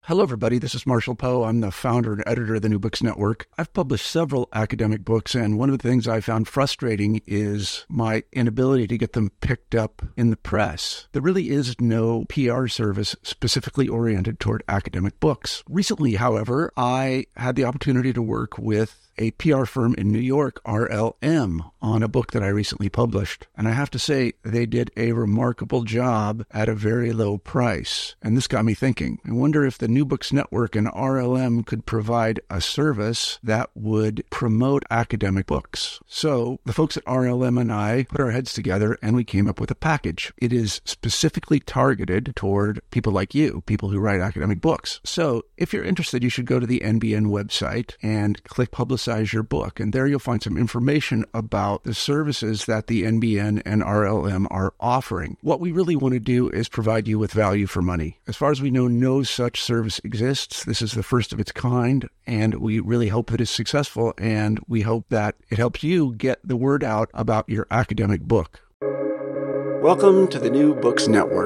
Hello, everybody. This is Marshall Poe. I'm the founder and editor of the New Books Network. I've published several academic books, and one of the things I found frustrating is my inability to get them picked up in the press. There really is no PR service specifically oriented toward academic books. Recently, however, I had the opportunity to work with a PR firm in New York, RLM, on a book that I recently published. And I have to say, they did a remarkable job at a very low price. And this got me thinking. I wonder if the New Books Network and RLM could provide a service that would promote academic books. So the folks at RLM and I put our heads together and we came up with a package. It is specifically targeted toward people like you, people who write academic books. So if you're interested, you should go to the NBN website and click Publicize Your Book. And there you'll find some information about the services that the NBN and RLM are offering. What we really want to do is provide you with value for money. As far as we know, no such service exists. This is the first of its kind, and we really hope that it's successful, and we hope that it helps you get the word out about your academic book. Welcome to the New Books Network.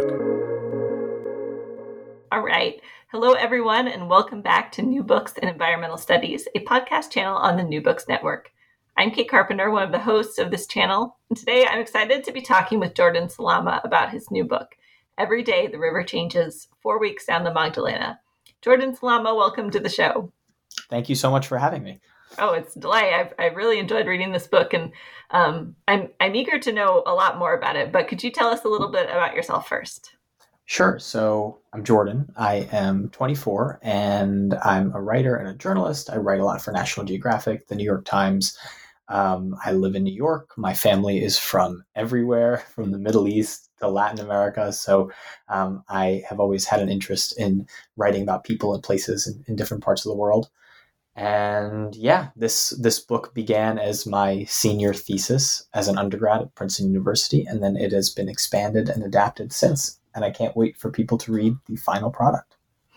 All right. Hello, everyone, and welcome back to New Books in Environmental Studies, a podcast channel on the New Books Network. I'm Kate Carpenter, one of the hosts of this channel, and today I'm excited to be talking with Jordan Salama about his new book, Every Day the River Changes, 4 Weeks Down the Magdalena. Jordan Salama, welcome to the show. Thank you so much for having me. Oh, it's a delight. I've really enjoyed reading this book, and I'm eager to know a lot more about it, but could you tell us a little bit about yourself first? Sure. So I'm Jordan. I am 24 and I'm a writer and a journalist. I write a lot for National Geographic, the New York Times. I live in New York. My family is from everywhere, from the Middle East to Latin America. So I have always had an interest in writing about people and places in different parts of the world. And yeah, this book began as my senior thesis as an undergrad at Princeton University, and then it has been expanded and adapted since. And I can't wait for people to read the final product.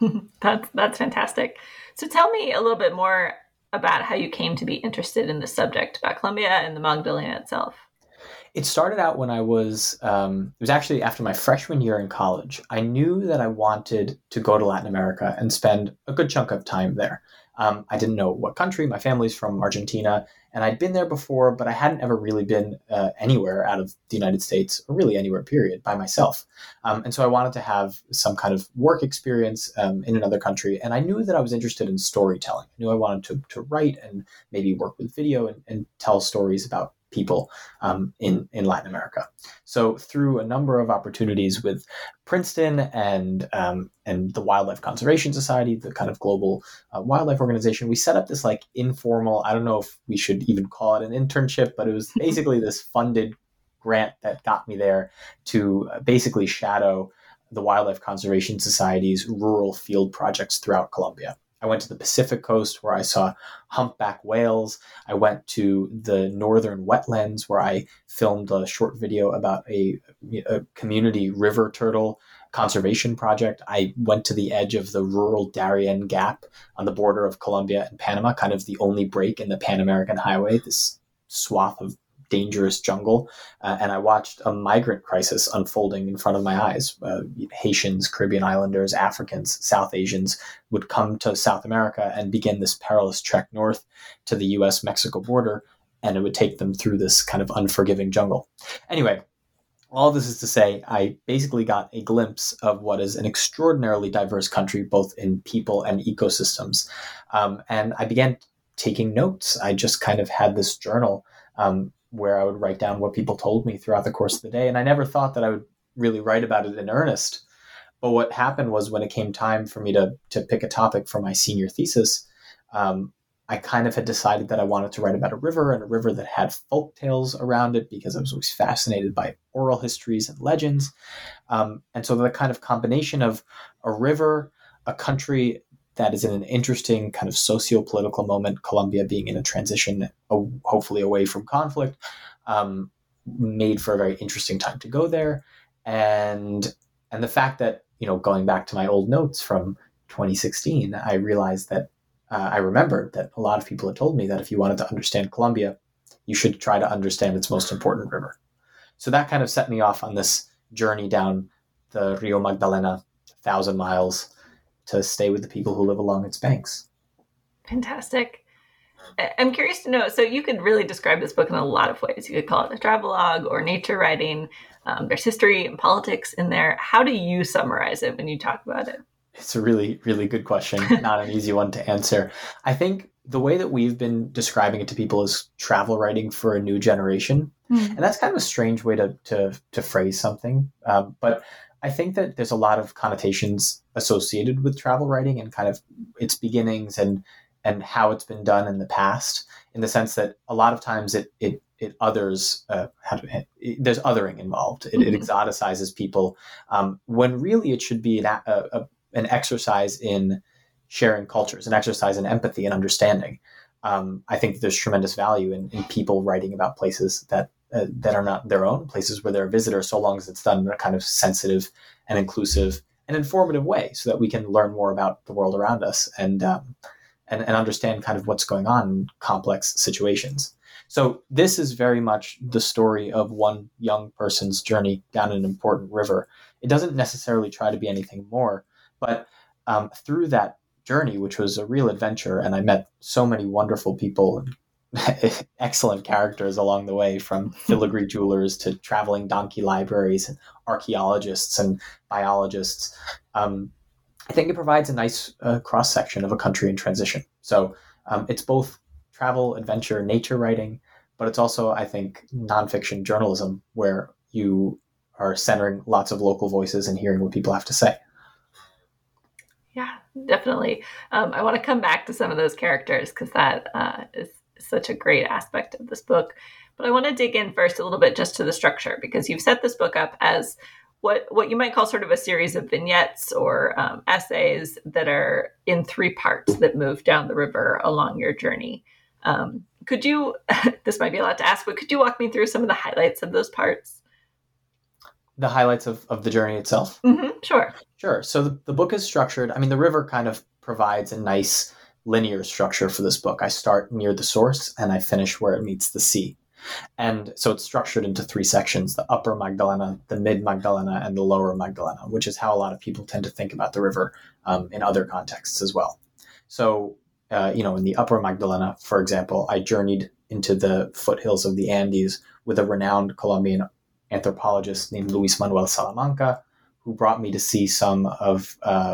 That's fantastic. So tell me a little bit more about how you came to be interested in this subject about Colombia and the Magdalena itself. It started out when I was, it was actually after my freshman year in college. I knew that I wanted to go to Latin America and spend a good chunk of time there. I didn't know what country. My family's from Argentina, and I'd been there before, but I hadn't ever really been anywhere out of the United States, or really anywhere, period, by myself. And so I wanted to have some kind of work experience in another country. And I knew that I was interested in storytelling. I knew I wanted to write and maybe work with video and tell stories about people in Latin America. So through a number of opportunities with Princeton and the Wildlife Conservation Society, the kind of global wildlife organization, we set up this like informal, I don't know if we should even call it an internship, but it was basically this funded grant that got me there to basically shadow the Wildlife Conservation Society's rural field projects throughout Colombia. I went to the Pacific coast where I saw humpback whales. I went to the northern wetlands where I filmed a short video about a community river turtle conservation project. I went to the edge of the rural Darien Gap on the border of Colombia and Panama, kind of the only break in the Pan American Highway, this swath of dangerous jungle. And I watched a migrant crisis unfolding in front of my eyes. Haitians, Caribbean islanders, Africans, South Asians would come to South America and begin this perilous trek north to the US-Mexico border, and it would take them through this kind of unforgiving jungle. Anyway, all this is to say, I basically got a glimpse of what is an extraordinarily diverse country, both in people and ecosystems. And I began taking notes. I just kind of had this journal where I would write down what people told me throughout the course of the day. And I never thought that I would really write about it in earnest. But what happened was when it came time for me to pick a topic for my senior thesis, I kind of had decided that I wanted to write about a river, and a river that had folk tales around it, because I was always fascinated by oral histories and legends. And so the kind of combination of a river, a country that is in an interesting kind of socio-political moment, Colombia being in a transition, hopefully away from conflict, made for a very interesting time to go there. And the fact that, going back to my old notes from 2016, I realized that I remembered that a lot of people had told me that if you wanted to understand Colombia, you should try to understand its most important river. So that kind of set me off on this journey down the Rio Magdalena, 1,000 miles, to stay with the people who live along its banks. Fantastic. I'm curious to know, so you could really describe this book in a lot of ways. You could call it a travelogue or nature writing. There's history and politics in there. How do you summarize it when you talk about it? It's a really, really good question. Not an easy one to answer. I think the way that we've been describing it to people is travel writing for a new generation. And that's kind of a strange way to phrase something. But I think that there's a lot of connotations associated with travel writing and kind of its beginnings and how it's been done in the past, in the sense that a lot of times it others, there's othering involved. It exoticizes people, when really it should be an exercise in sharing cultures, an exercise in empathy and understanding. I think there's tremendous value in people writing about places that are not their own, places where they're a visitor, so long as it's done in a kind of sensitive and inclusive and informative way, so that we can learn more about the world around us and understand kind of what's going on in complex situations. So this is very much the story of one young person's journey down an important river. It doesn't necessarily try to be anything more, but through that journey, which was a real adventure, and I met so many wonderful people and excellent characters along the way, from filigree jewelers to traveling donkey libraries and archaeologists and biologists. I think it provides a nice cross-section of a country in transition. So it's both travel, adventure, nature writing, but it's also, I think, nonfiction journalism, where you are centering lots of local voices and hearing what people have to say. Yeah, definitely. I want to come back to some of those characters, because that is such a great aspect of this book. But I want to dig in first a little bit just to the structure, because you've set this book up as what you might call sort of a series of vignettes or essays that are in 3 parts that move down the river along your journey. Could you, this might be a lot to ask, but could you walk me through some of the highlights of those parts? The highlights of the journey itself? Mm-hmm, sure. Sure. So the book is structured. I mean, the river kind of provides a nice linear structure for this book. I start near the source and I finish where it meets the sea. And so it's structured into 3 sections: the upper Magdalena, the mid Magdalena, and the lower Magdalena, which is how a lot of people tend to think about the river in other contexts as well. So, in the upper Magdalena, for example, I journeyed into the foothills of the Andes with a renowned Colombian anthropologist named Luis Manuel Salamanca, who brought me to see some of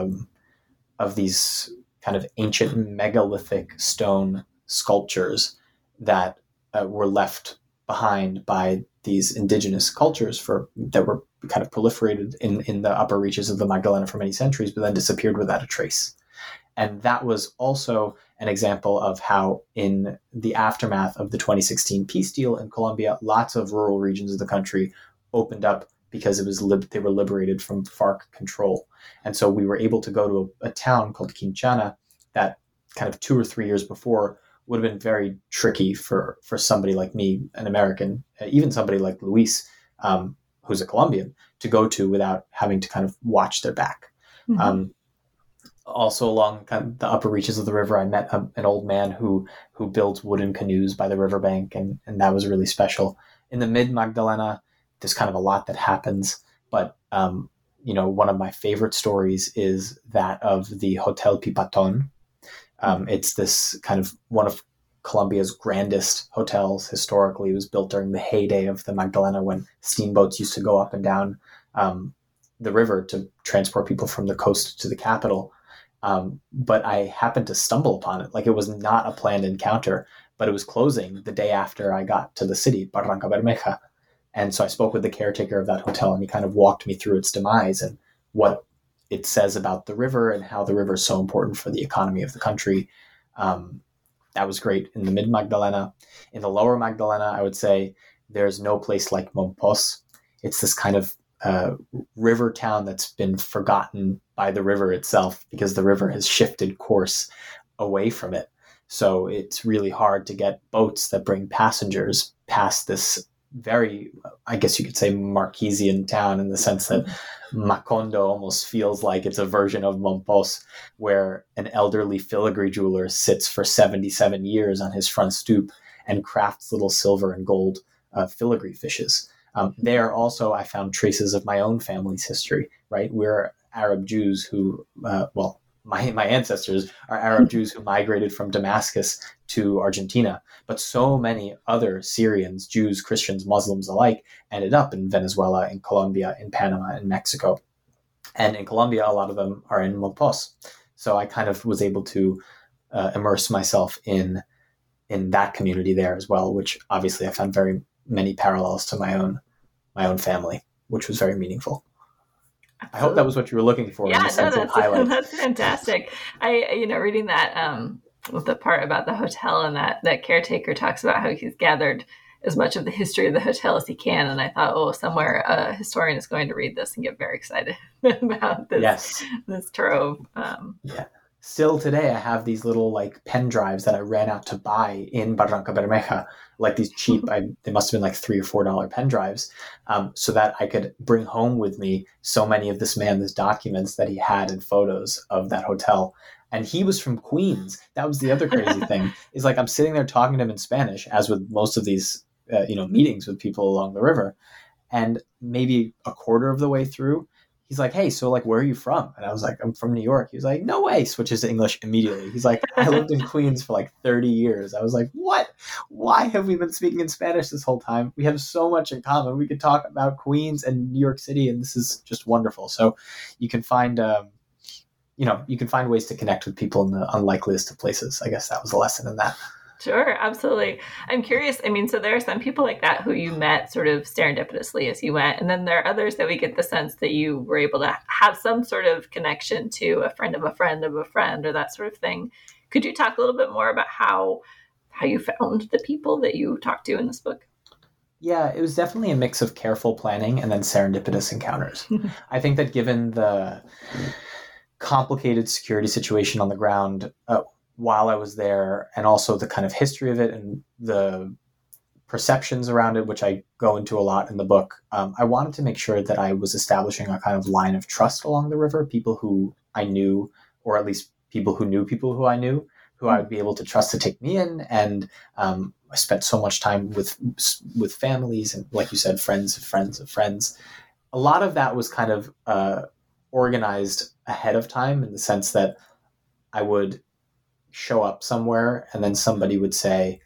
these kind of ancient megalithic stone sculptures that were left behind by these indigenous cultures that were kind of proliferated in the upper reaches of the Magdalena for many centuries, but then disappeared without a trace. And that was also an example of how, in the aftermath of the 2016 peace deal in Colombia, lots of rural regions of the country opened up because they were liberated from FARC control. And so we were able to go to a town called Quinchana that kind of 2 or 3 years before would have been very tricky for somebody like me, an American, even somebody like Luis, who's a Colombian, to go to without having to kind of watch their back. Mm-hmm. Also, along kind of the upper reaches of the river, I met an old man who builds wooden canoes by the riverbank, and that was really special. In the mid Magdalena, there's kind of a lot that happens, but one of my favorite stories is that of the Hotel Pipaton. It's this kind of one of Colombia's grandest hotels historically. It was built during the heyday of the Magdalena, when steamboats used to go up and down the river to transport people from the coast to the capital. But I happened to stumble upon it. Like, it was not a planned encounter, but it was closing the day after I got to the city, Barranca Bermeja. And so I spoke with the caretaker of that hotel, and he kind of walked me through its demise and what it says about the river and how the river is so important for the economy of the country. That was great. In the mid Magdalena. In the lower Magdalena, I would say there's no place like Mompos. It's this kind of river town that's been forgotten by the river itself, because the river has shifted course away from it. So it's really hard to get boats that bring passengers past this very, I guess you could say, Marquesian town, in the sense that Macondo almost feels like it's a version of Mompos, where an elderly filigree jeweler sits for 77 years on his front stoop and crafts little silver and gold filigree fishes. There also, I found traces of my own family's history, right? We're Arab Jews who, my ancestors are Arab Jews who migrated from Damascus to Argentina, but so many other Syrians, Jews, Christians, Muslims alike, ended up in Venezuela, in Colombia, in Panama, in Mexico. And in Colombia, a lot of them are in Monpós. So I kind of was able to immerse myself in that community there as well, which obviously I found very many parallels to my own family, which was very meaningful. I hope that was what you were looking for. Yeah, in the sense of highlights. That's fantastic. Reading that with the part about the hotel, and that caretaker talks about how he's gathered as much of the history of the hotel as he can. And I thought, somewhere a historian is going to read this and get very excited about this, this trove. Yeah. Still today, I have these little like pen drives that I ran out to buy in Barranca Bermeja, like these cheap, they must have been like $3 or $4 pen drives, so that I could bring home with me so many of this documents that he had and photos of that hotel. And he was from Queens. That was the other crazy thing, is like I'm sitting there talking to him in Spanish, as with most of these meetings with people along the river. And maybe a quarter of the way through, he's like, hey, so like, where are you from? And I was like, I'm from New York. He was like, no way. Switches to English immediately. He's like, I lived in Queens for like 30 years. I was like, what? Why have we been speaking in Spanish this whole time? We have so much in common. We could talk about Queens and New York City, and this is just wonderful. So you can find, ways to connect with people in the unlikeliest of places. I guess that was a lesson in that. Sure, absolutely. I'm curious. So there are some people like that who you met sort of serendipitously as you went. And then there are others that we get the sense that you were able to have some sort of connection to a friend of a friend of a friend, or that sort of thing. Could you talk a little bit more about how you found the people that you talked to in this book? Yeah, it was definitely a mix of careful planning and then serendipitous encounters. I think that given the complicated security situation on the ground, while I was there, and also the kind of history of it and the perceptions around it, which I go into a lot in the book, I wanted to make sure that I was establishing a kind of line of trust along the river, people who I knew, or at least people who knew people who I knew, who I would be able to trust to take me in. And I spent so much time with families and, like you said, friends of friends of friends. A lot of that was kind of organized ahead of time, in the sense that I would show up somewhere and then somebody would say,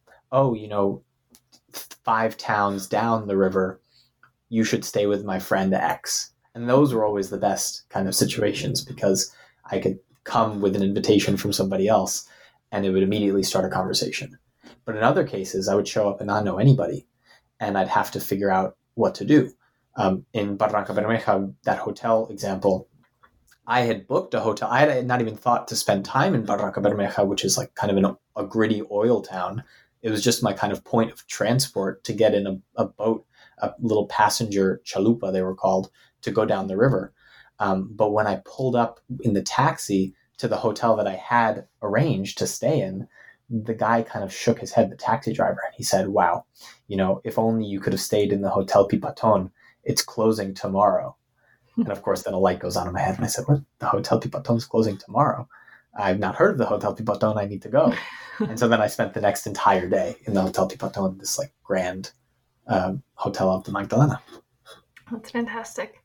5 towns down the river, you should stay with my friend X. And those were always the best kind of situations, because I could come with an invitation from somebody else and it would immediately start a conversation. But in other cases, I would show up and not know anybody, and I'd have to figure out what to do. In Barranca Bermeja, that hotel example, I had booked a hotel. I had not even thought to spend time in Barranca Bermeja, which is like kind of a gritty oil town. It was just my kind of point of transport to get in a boat, a little passenger chalupa, they were called, to go down the river. But when I pulled up in the taxi to the hotel that I had arranged to stay in, the guy kind of shook his head, the taxi driver, and he said, wow, if only you could have stayed in the Hotel Pipaton. It's closing tomorrow. And of course, then a light goes on in my head, and I said, what? The Hotel Pipaton is closing tomorrow? I've not heard of the Hotel Pipaton. I need to go. And so then I spent the next entire day in the Hotel Pipaton, this like grand hotel of the Magdalena. That's fantastic.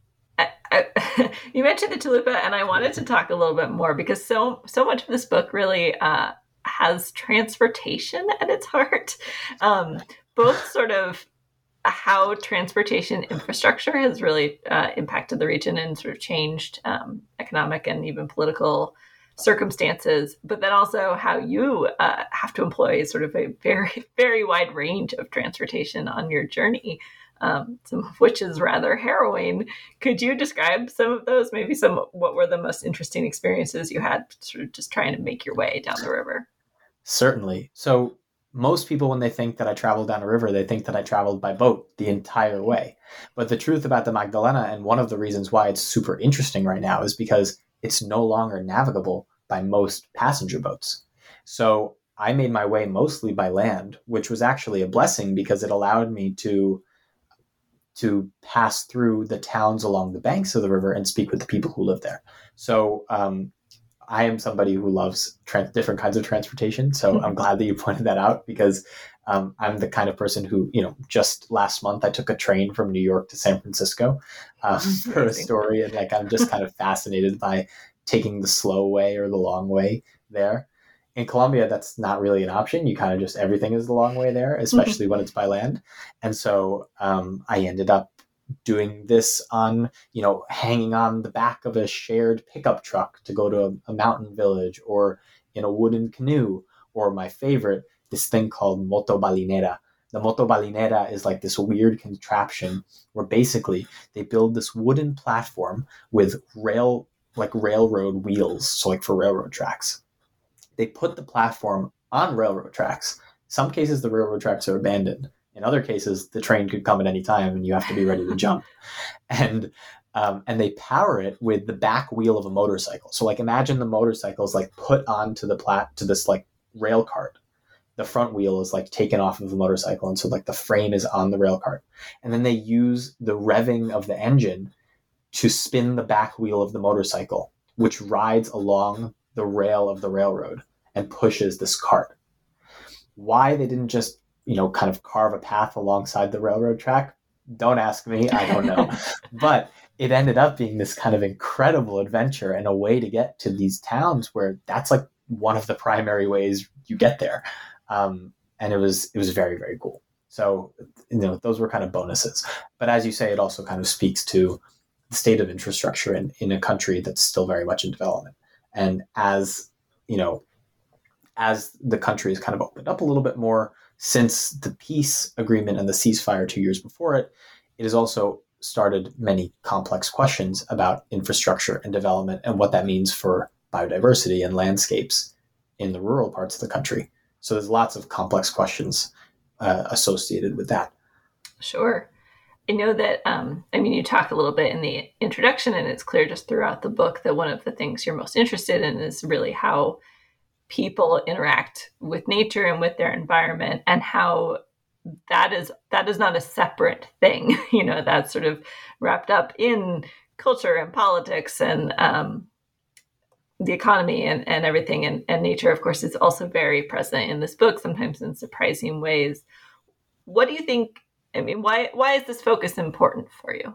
You mentioned the chalupa, and I wanted to talk a little bit more, because so much of this book really has transportation at its heart, both sort of how transportation infrastructure has really impacted the region and sort of changed economic and even political circumstances, but then also how you have to employ sort of a very, very wide range of transportation on your journey, some of which is rather harrowing. Could you describe some of those? Maybe what were the most interesting experiences you had sort of just trying to make your way down the river? Certainly. So most people, when they think that I traveled down a river, they think that I traveled by boat the entire way. But the truth about the Magdalena, and one of the reasons why it's super interesting right now, is because it's no longer navigable by most passenger boats. So I made my way mostly by land, which was actually a blessing, because it allowed me to pass through the towns along the banks of the river and speak with the people who live there. So I am somebody who loves different kinds of transportation. So I'm glad that you pointed that out, because I'm the kind of person who, just last month I took a train from New York to San Francisco for a story. And I'm just kind of fascinated by taking the slow way or the long way there. In Colombia, that's not really an option. You kind of just, everything is the long way there, especially when it's by land. And so I ended up doing this on, hanging on the back of a shared pickup truck to go to a mountain village, or in a wooden canoe, or my favorite, this thing called motobalinera. The motobalinera is like this weird contraption where basically they build this wooden platform with railroad wheels, so like for railroad tracks. They put the platform on railroad tracks. Some cases the railroad tracks are abandoned. In other cases, the train could come at any time and you have to be ready to jump. And they power it with the back wheel of a motorcycle. So like imagine the motorcycle is like put onto to this like rail cart. The front wheel is like taken off of the motorcycle. And so like the frame is on the rail cart. And then they use the revving of the engine to spin the back wheel of the motorcycle, which rides along the rail of the railroad and pushes this cart. Why they didn't just, kind of carve a path alongside the railroad track, don't ask me, I don't know. But it ended up being this kind of incredible adventure and a way to get to these towns where that's like one of the primary ways you get there. And it was very, very cool. So, those were kind of bonuses. But as you say, it also kind of speaks to the state of infrastructure in a country that's still very much in development. And as the country has kind of opened up a little bit more since the peace agreement and the ceasefire 2 years before it, it has also started many complex questions about infrastructure and development and what that means for biodiversity and landscapes in the rural parts of the country. So there's lots of complex questions associated with that. Sure. I know that, you talk a little bit in the introduction, and it's clear just throughout the book that one of the things you're most interested in is really how people interact with nature and with their environment, and how that is not a separate thing, that's sort of wrapped up in culture and politics and the economy and everything. And nature, of course, is also very present in this book, sometimes in surprising ways. What do you think? Why is this focus important for you?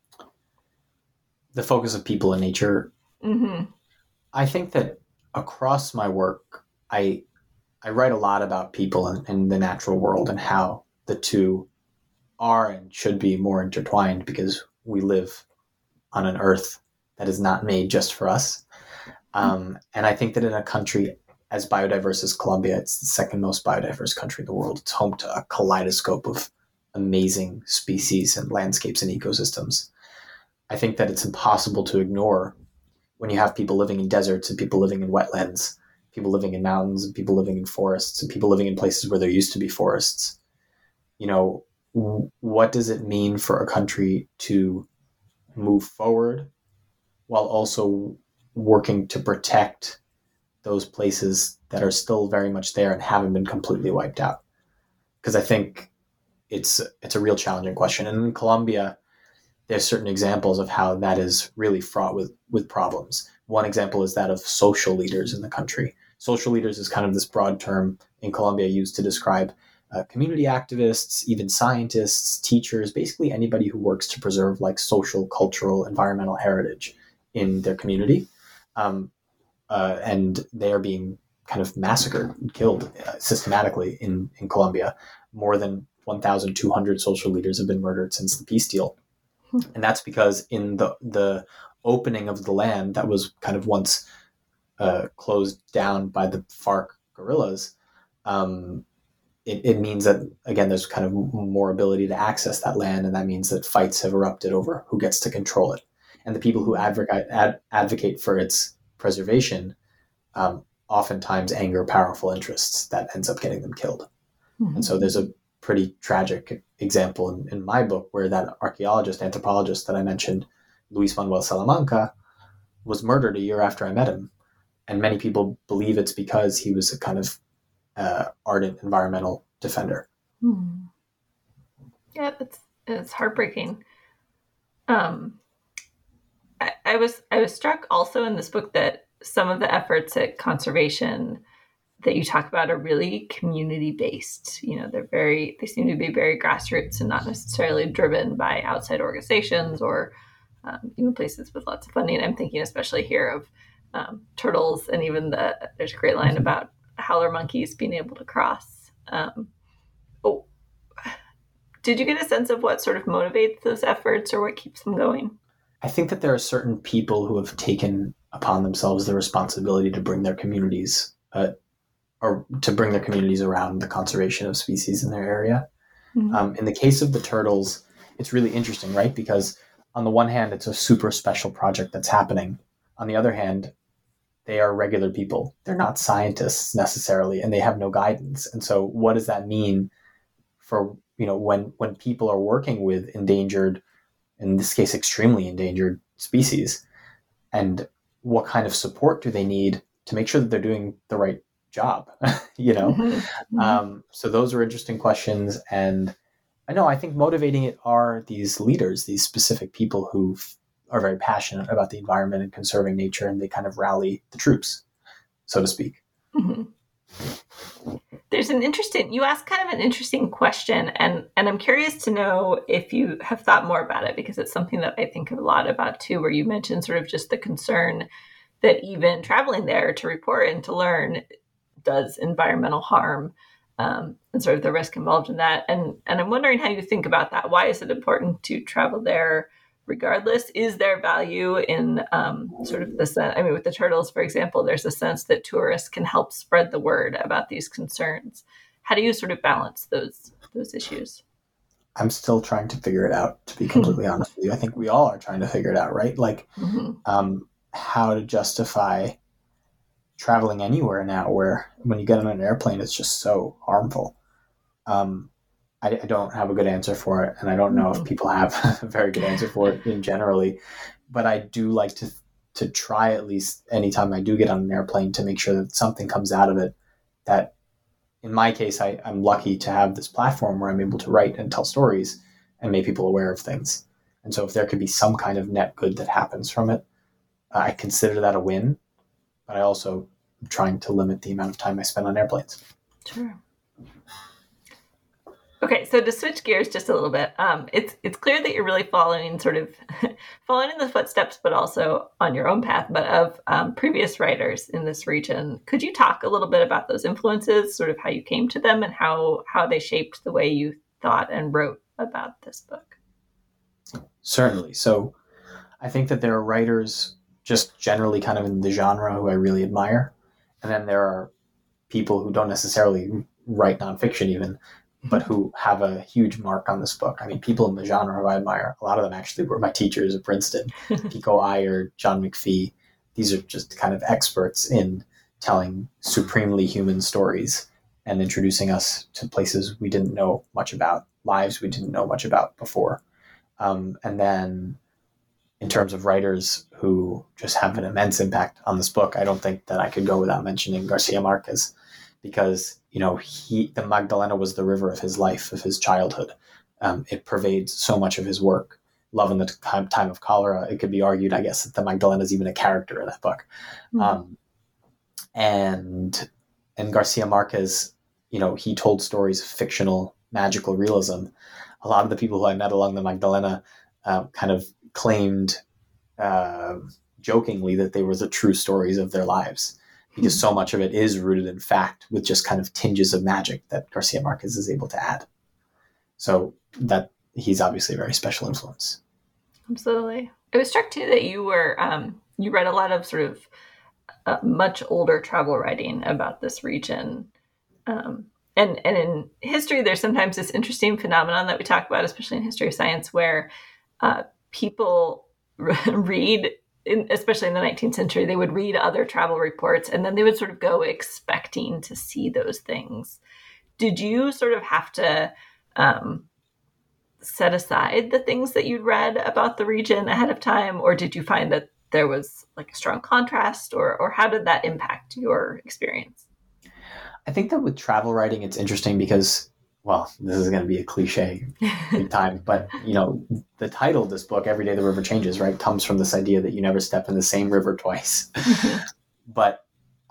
The focus of people and nature. Mm-hmm. I think that across my work, I write a lot about people and the natural world and how the two are and should be more intertwined, because we live on an earth that is not made just for us. And I think that in a country as biodiverse as Colombia, it's the second most biodiverse country in the world. It's home to a kaleidoscope of amazing species and landscapes and ecosystems. I think that it's impossible to ignore when you have people living in deserts and people living in wetlands, people living in mountains and people living in forests and people living in places where there used to be forests. What does it mean for a country to move forward while also working to protect those places that are still very much there and haven't been completely wiped out? Because I think it's a real challenging question. And in Colombia, there's certain examples of how that is really fraught with problems. One example is that of social leaders in the country. Social leaders is kind of this broad term in Colombia used to describe community activists, even scientists, teachers, basically anybody who works to preserve like social, cultural, environmental heritage in their community. And they are being kind of massacred and killed systematically in Colombia. More than 1,200 social leaders have been murdered since the peace deal. And that's because in the opening of the land that was kind of once closed down by the FARC guerrillas, it means that, again, there's kind of more ability to access that land. And that means that fights have erupted over who gets to control it. And the people who advocate for its preservation oftentimes anger powerful interests that ends up getting them killed. Mm-hmm. And so there's a pretty tragic example in my book where that anthropologist that I mentioned, Luis Manuel Salamanca, was murdered a year after I met him. And many people believe it's because he was a kind of ardent environmental defender. Hmm. Yeah, it's heartbreaking. I was struck also in this book that some of the efforts at conservation that you talk about are really community based. They seem to be very grassroots and not necessarily driven by outside organizations or even places with lots of funding. I'm thinking especially here of turtles, and even there's a great line about howler monkeys being able to cross. Did you get a sense of what sort of motivates those efforts or what keeps them going? I think that there are certain people who have taken upon themselves the responsibility to bring their communities around the conservation of species in their area. Mm-hmm. In the case of the turtles, it's really interesting, right? Because on the one hand, it's a super special project that's happening. On the other hand, they are regular people. They're not scientists necessarily, and they have no guidance. And so what does that mean for, when people are working with endangered, in this case, extremely endangered species, and what kind of support do they need to make sure that they're doing the right job, Mm-hmm. So those are interesting questions. And I think motivating it are these leaders, these specific people who are very passionate about the environment and conserving nature, and they kind of rally the troops, so to speak. Mm-hmm. There's you asked kind of an interesting question, and I'm curious to know if you have thought more about it, because it's something that I think a lot about too, where you mentioned sort of just the concern that even traveling there to report and to learn does environmental harm, and sort of the risk involved in that. And I'm wondering how you think about that. Why is it important to travel there regardless? Is there value in sort of this? With the turtles, for example, there's a sense that tourists can help spread the word about these concerns. How do you sort of balance those issues? I'm still trying to figure it out, to be completely honest with you. I think we all are trying to figure it out, right? Like, how to justify traveling anywhere now where when you get on an airplane, it's just so harmful. I don't have a good answer for it, and I don't know if people have a very good answer for it in generally, but I do like to try, at least anytime I do get on an airplane, to make sure that something comes out of it. That in my case, I'm lucky to have this platform where I'm able to write and tell stories and make people aware of things. And so if there could be some kind of net good that happens from it, I consider that a win, but I also am trying to limit the amount of time I spend on airplanes. Sure. Okay, so to switch gears just a little bit, it's clear that you're really following in the footsteps, but also on your own path, but of previous writers in this region. Could you talk a little bit about those influences, sort of how you came to them and how they shaped the way you thought and wrote about this book? Certainly. So I think that there are writers just generally kind of in the genre who I really admire. And then there are people who don't necessarily write nonfiction even, but who have a huge mark on this book. I mean, people in the genre who I admire, a lot of them actually were my teachers at Princeton. Pico Iyer, John McPhee. These are just kind of experts in telling supremely human stories and introducing us to places we didn't know much about, lives we didn't know much about before. And then in terms of writers who just have an immense impact on this book, I don't think that I could go without mentioning Garcia Marquez, because the Magdalena was the river of his life, of his childhood. It pervades so much of his work. Love in the Time of Cholera. It could be argued, I guess, that the Magdalena is even a character in that book. Mm-hmm. And Garcia Marquez, he told stories of fictional, magical realism. A lot of the people who I met along the Magdalena kind of claimed jokingly that they were the true stories of their lives, because so much of it is rooted in fact, with just kind of tinges of magic that Garcia Marquez is able to add. So that he's obviously a very special influence. Absolutely. I was struck too that you were you read a lot of sort of much older travel writing about this region. And in history, there's sometimes this interesting phenomenon that we talk about, especially in history of science, where people read, especially in the 19th century, they would read other travel reports and then they would sort of go expecting to see those things. Did you sort of have to set aside the things that you'd read about the region ahead of time, or did you find that there was like a strong contrast, or how did that impact your experience? I think that with travel writing, it's interesting because, well, this is going to be a cliche big time, but the title of this book, Every Day the River Changes, right, comes from this idea that you never step in the same river twice. But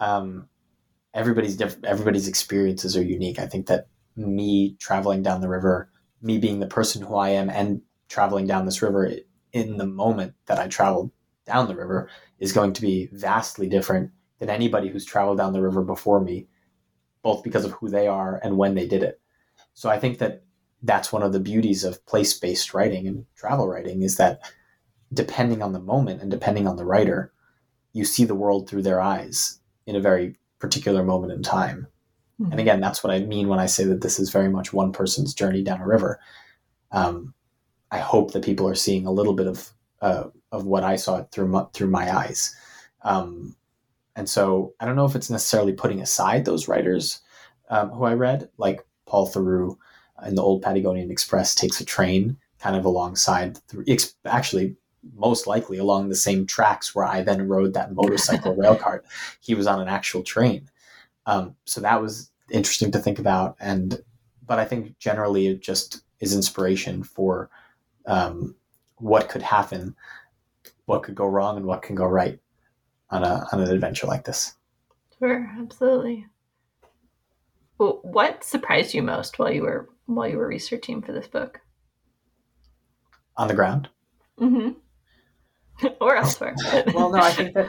everybody's experiences are unique. I think that me traveling down the river, me being the person who I am and traveling down this river in the moment that I traveled down the river is going to be vastly different than anybody who's traveled down the river before me, both because of who they are and when they did it. So I think that that's one of the beauties of place-based writing and travel writing, is that depending on the moment and depending on the writer, you see the world through their eyes in a very particular moment in time. And again, that's what I mean when I say that this is very much one person's journey down a river. I hope that people are seeing a little bit of what I saw through my eyes. And so I don't know if it's necessarily putting aside those writers who I read, like Paul Theroux in the Old Patagonian Express takes a train kind of alongside, actually most likely along the same tracks where I then rode that motorcycle rail cart. He was on an actual train. So that was interesting to think about. But I think generally it just is inspiration for what could happen, what could go wrong, and what can go right on an adventure like this. Sure, absolutely. Well, what surprised you most while you were researching for this book? On the ground? Mm-hmm. Or elsewhere. Well, no, I think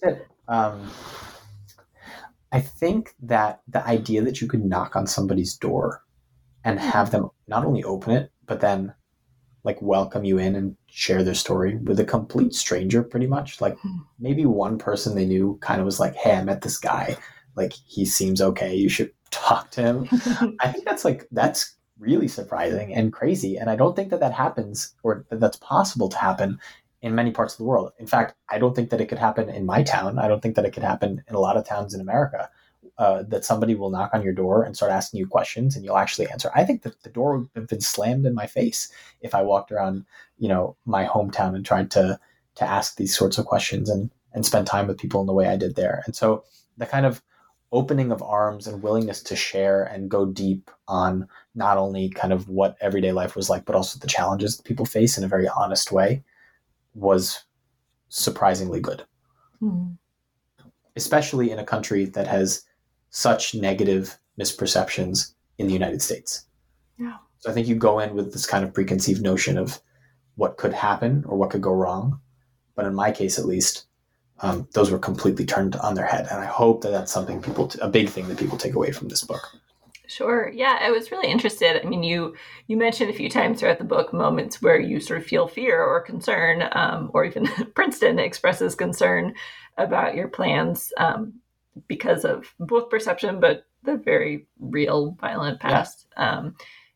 that the idea that you could knock on somebody's door and have them not only open it, but then like welcome you in and share their story with a complete stranger, pretty much. Like maybe one person they knew kind of was like, hey, I met this guy. Like, he seems okay. You should talk to him. I think that's really surprising and crazy. And I don't think that happens, or that's possible to happen in many parts of the world. In fact, I don't think that it could happen in my town. I don't think that it could happen in a lot of towns in America, that somebody will knock on your door and start asking you questions and you'll actually answer. I think that the door would have been slammed in my face if I walked around, my hometown and tried to ask these sorts of questions and spend time with people in the way I did there. And so the kind of opening of arms and willingness to share and go deep on not only kind of what everyday life was like, but also the challenges that people face in a very honest way was surprisingly good. Mm-hmm. Especially in a country that has such negative misperceptions in the United States. Yeah. So I think you go in with this kind of preconceived notion of what could happen or what could go wrong. But in my case, at least, those were completely turned on their head. And I hope that that's something a big thing that people take away from this book. Sure. Yeah, I was really interested. I mean, you mentioned a few times throughout the book moments where you sort of feel fear or concern, or even Princeton expresses concern about your plans because of both perception, but the very real violent past. Yeah.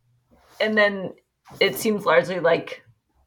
And then it seems largely like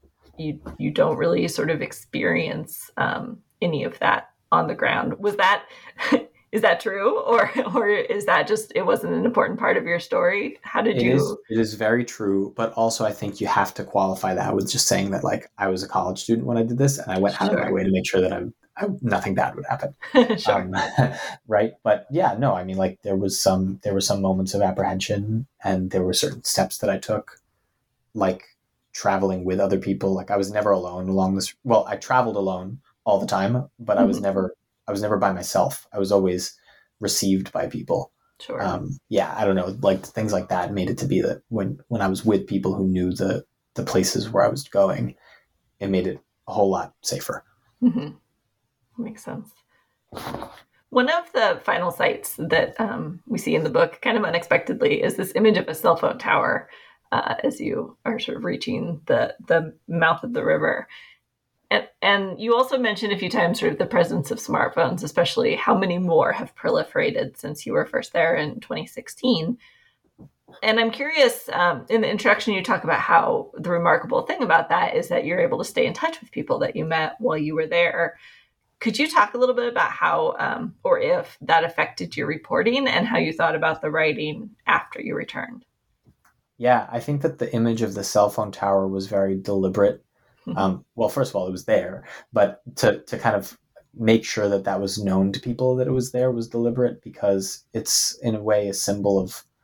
you don't really sort of experience any of that on the ground. Was that... Is that true? Or is that just, it wasn't an important part of your story? How did you... It is very true. But also I think you have to qualify that with just saying that, like, I was a college student when I did this and I went out of my way to make sure that nothing bad would happen. Sure. Right. But yeah, no, I mean, like there were some moments of apprehension, and there were certain steps that I took, like traveling with other people. Like I was never alone along this. Well, I traveled alone all the time, but I was never by myself. I was always received by people. Sure. I don't know, like things like that made it to be that when I was with people who knew the places where I was going, it made it a whole lot safer. Mm-hmm. Makes sense. One of the final sights that we see in the book, kind of unexpectedly, is this image of a cell phone tower as you are sort of reaching the mouth of the river. And you also mentioned a few times sort of the presence of smartphones, especially how many more have proliferated since you were first there in 2016. And I'm curious, in the introduction, you talk about how the remarkable thing about that is that you're able to stay in touch with people that you met while you were there. Could you talk a little bit about how, or if that affected your reporting and how you thought about the writing after you returned? Yeah, I think that the image of the cell phone tower was very deliberate. Well, first of all, it was there, but to kind of make sure that was known to people that it was there was deliberate, because it's in a way a symbol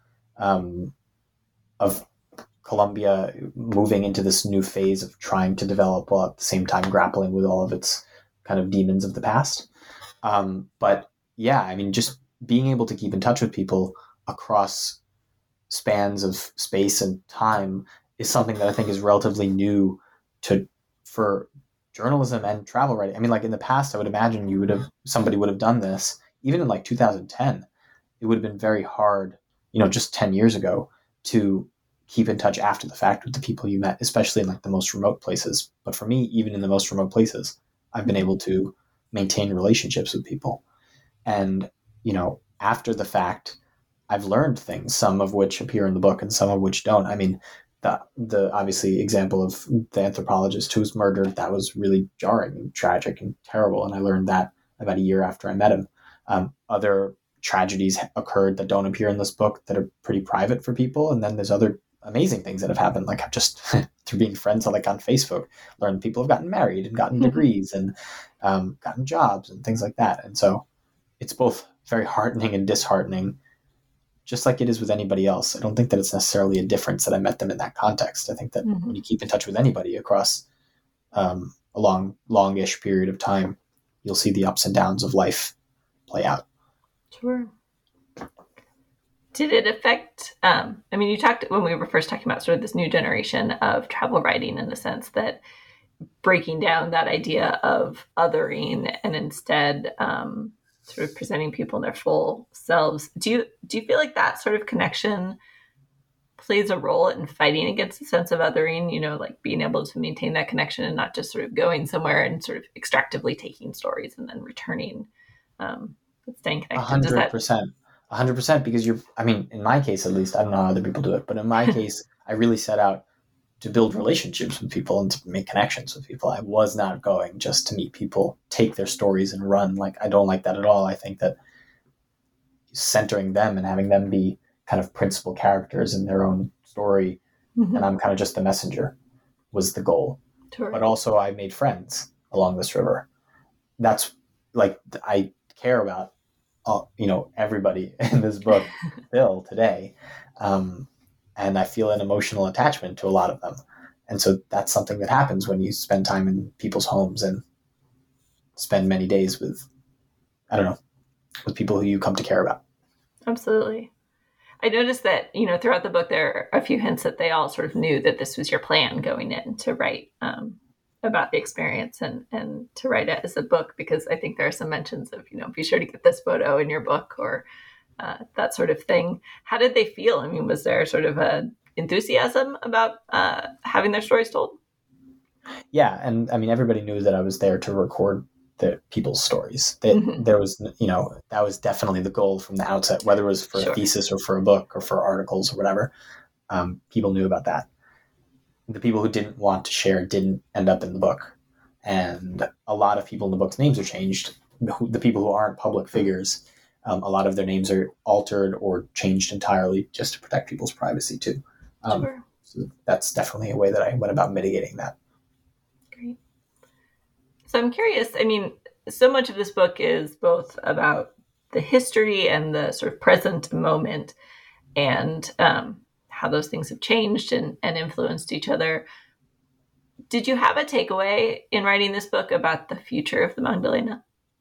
of Colombia moving into this new phase of trying to develop while at the same time grappling with all of its kind of demons of the past. But yeah, I mean, just being able to keep in touch with people across spans of space and time is something that I think is relatively new for journalism and travel writing. I mean, like in the past, I would imagine somebody would have done this even in like 2010. It would have been very hard, just 10 years ago, to keep in touch after the fact with the people you met, especially in like the most remote places. But for me, even in the most remote places, I've been able to maintain relationships with people. And, after the fact, I've learned things, some of which appear in the book and some of which don't. I mean, the obviously example of the anthropologist who was murdered, that was really jarring and tragic and terrible. And I learned that about a year after I met him. Other tragedies occurred that don't appear in this book that are pretty private for people. And then there's other amazing things that have happened. Like I've just, through being friends like on Facebook, learned people have gotten married and gotten degrees and gotten jobs and things like that. And so it's both very heartening and disheartening, just like it is with anybody else. I don't think that it's necessarily a difference that I met them in that context. I think that when you keep in touch with anybody across a longish period of time, you'll see the ups and downs of life play out. Sure. Did it affect, you talked when we were first talking about sort of this new generation of travel writing, in the sense that breaking down that idea of othering and instead sort of presenting people in their full selves. Do you feel like that sort of connection plays a role in fighting against the sense of othering, like being able to maintain that connection and not just sort of going somewhere and sort of extractively taking stories and then returning, staying connected? 100%, because in my case, at least, I don't know how other people do it, but in my case, I really set out to build relationships with people and to make connections with people. I was not going just to meet people, take their stories and run. Like, I don't like that at all. I think that centering them and having them be kind of principal characters in their own story, and I'm kind of just the messenger, was the goal. Sure. But also I made friends along this river. That's like, I care about, everybody in this book still today. And I feel an emotional attachment to a lot of them. And so that's something that happens when you spend time in people's homes and spend many days with people who you come to care about. Absolutely. I noticed that, throughout the book, there are a few hints that they all sort of knew that this was your plan going in to write about the experience and to write it as a book, because I think there are some mentions of, be sure to get this photo in your book, or that sort of thing. How did they feel? Was there sort of a enthusiasm about having their stories told? Yeah. And everybody knew that I was there to record the people's stories. There was, that was definitely the goal from the outset, whether it was for a thesis or for a book or for articles or whatever. People knew about that. The people who didn't want to share didn't end up in the book. And a lot of people in the book's names are changed. The people who aren't public figures, a lot of their names are altered or changed entirely just to protect people's privacy too. Sure. So that's definitely a way that I went about mitigating that. Great. So I'm curious, so much of this book is both about the history and the sort of present moment, and how those things have changed and influenced each other. Did you have a takeaway in writing this book about the future of the Magdalena?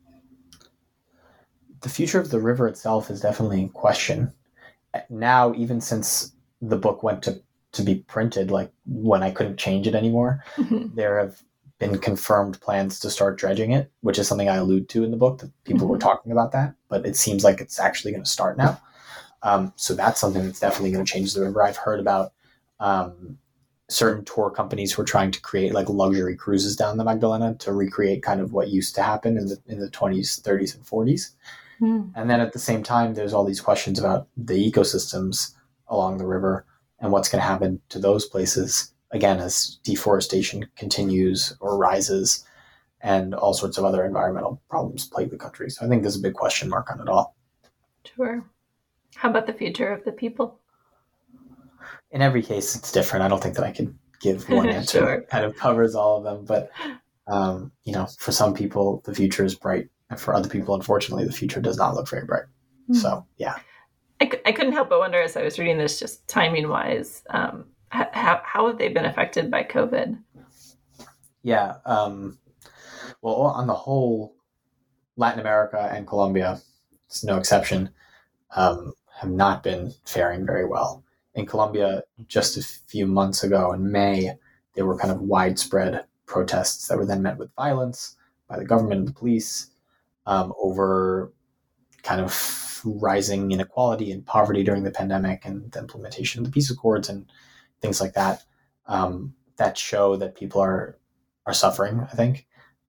The future of the river itself is definitely in question. Now, even since the book went to be printed, like when I couldn't change it anymore, there have been confirmed plans to start dredging it, which is something I allude to in the book, that people were talking about that, but it seems like it's actually going to start now. So that's something that's definitely going to change the river. I've heard about certain tour companies who are trying to create like luxury cruises down the Magdalena to recreate kind of what used to happen in the 20s, 30s, and 40s. And then at the same time, there's all these questions about the ecosystems along the river and what's going to happen to those places, again, as deforestation continues or rises and all sorts of other environmental problems plague the country. So I think there's a big question mark on it all. Sure. How about the future of the people? In every case, it's different. I don't think that I could give one answer that kind of covers all of them. But, for some people, the future is bright. And for other people, unfortunately, the future does not look very bright. So, yeah. I couldn't help but wonder, as I was reading this, just timing-wise, how have they been affected by COVID? Yeah. Well, on the whole, Latin America and Colombia, it's no exception, have not been faring very well. In Colombia, just a few months ago in May, there were kind of widespread protests that were then met with violence by the government and the police, over kind of rising inequality and poverty during the pandemic, and the implementation of the peace accords and things like that, that show that people are suffering, I think,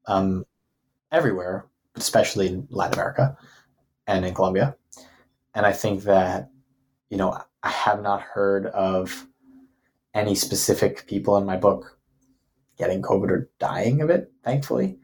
everywhere, but especially in Latin America and in Colombia. And I think that, I have not heard of any specific people in my book getting COVID or dying of it, thankfully.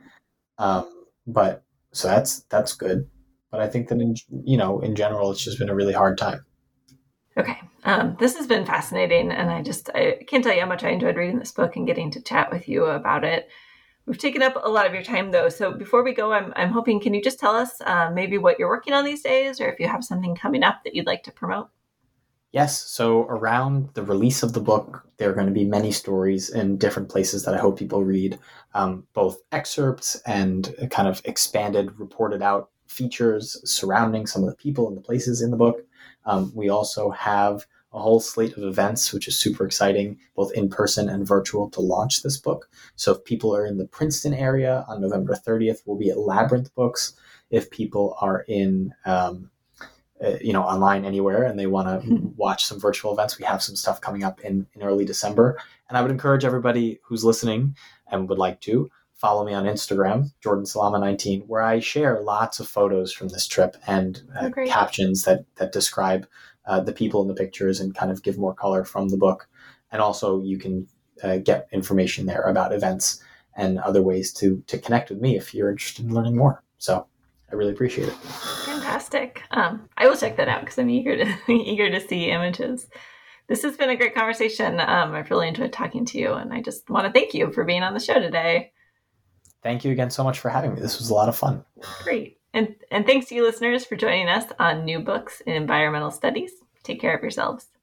But so that's good. But I think that in general, it's just been a really hard time. Okay. This has been fascinating. And I can't tell you how much I enjoyed reading this book and getting to chat with you about it. We've taken up a lot of your time, though. So before we go, I'm hoping, can you just tell us maybe what you're working on these days, or if you have something coming up that you'd like to promote? Yes. So around the release of the book, there are going to be many stories in different places that I hope people read, both excerpts and kind of expanded, reported out features surrounding some of the people and the places in the book. We also have a whole slate of events, which is super exciting, both in person and virtual, to launch this book. So if people are in the Princeton area on November 30th, we'll be at Labyrinth Books. If people are in online anywhere and they want to watch some virtual events, we have some stuff coming up in early December. And I would encourage everybody who's listening and would like to follow me on Instagram, Jordan Salama 19, where I share lots of photos from this trip and captions that describe the people in the pictures and kind of give more color from the book. And also you can get information there about events and other ways to connect with me if you're interested in learning more. So I really appreciate it. Fantastic. I will check that out because I'm eager to see images. This has been a great conversation. I've really enjoyed talking to you, and I just want to thank you for being on the show today. Thank you again so much for having me. This was a lot of fun. Great. And thanks to you listeners for joining us on New Books in Environmental Studies. Take care of yourselves.